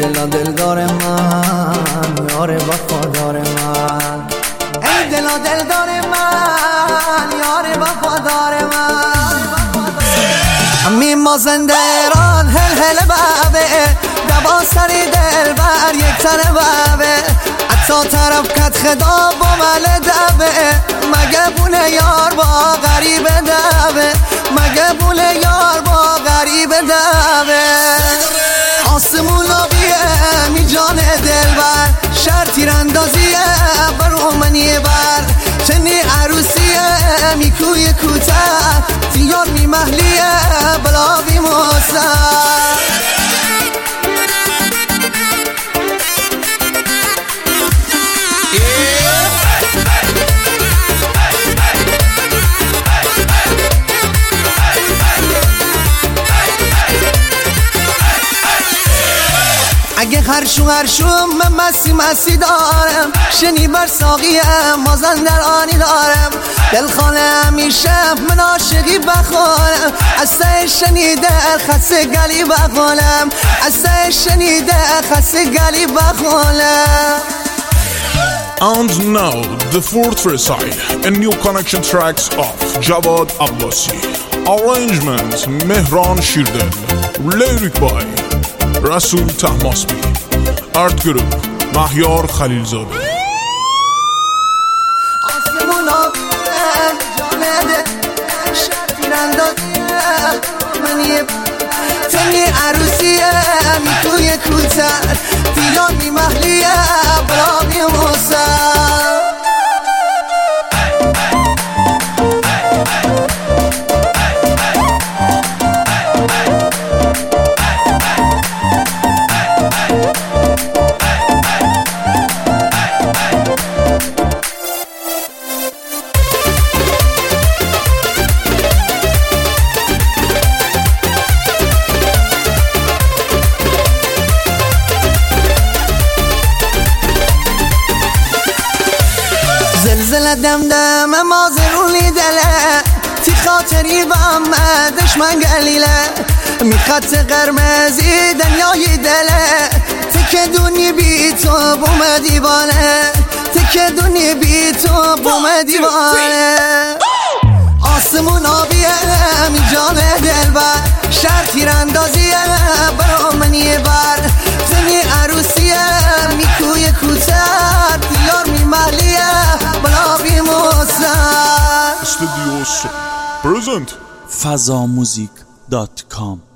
دلا دلدار من، یار وفادار من، ای دلا دلدار من، یار وفادار من. امی مازندران هل هل بابه، دبا سری دل بر یک تنه بابه، حتی طرف کت خدا با مل دبه، مگه بوله یار با غریب دبه، مگه بوله یار با غریب دبه. آسمون آبیه می جان دل بر، شهر تیراندازیه بر منی بر، چنی عروسیه می کوی کوتر، تیار می محلیه بلا بی مستر. اگه هرشو من مسی دارم، شنی بر ساقیم مازندرانی دارم، دلخانه همیشه من عاشقی بخونم، از ته شنیده خس گلی بخونم، از ته شنیده خس گلی بخونم. And now the fourth recital, a new connection tracks of Javad Abbasi, arrangement Mehran Shirdel, lyric by Rasul Tahmasbi, art group Mahyar Khalilzade. آسمون آبیم جانده شهر تیراندازیه منی تنی عروسیه می توی کوتر، دیلان می محلیه برا بی مستر. زلزله دمدم مازرونی دله، تی خاطری با همه دشمن گلیله، می خط قرمزی دنیای دله، تک دونی بی تو بوم دیوانه، تک دونی بی تو بوم دیوانه. آسمون آبیه می جان دل بر، شهر تیراندازیه برا منی بر، تنی عروسیه می کوی کوتر، دیار می محلیه بلا بی مستر. Studios present fazamusic.com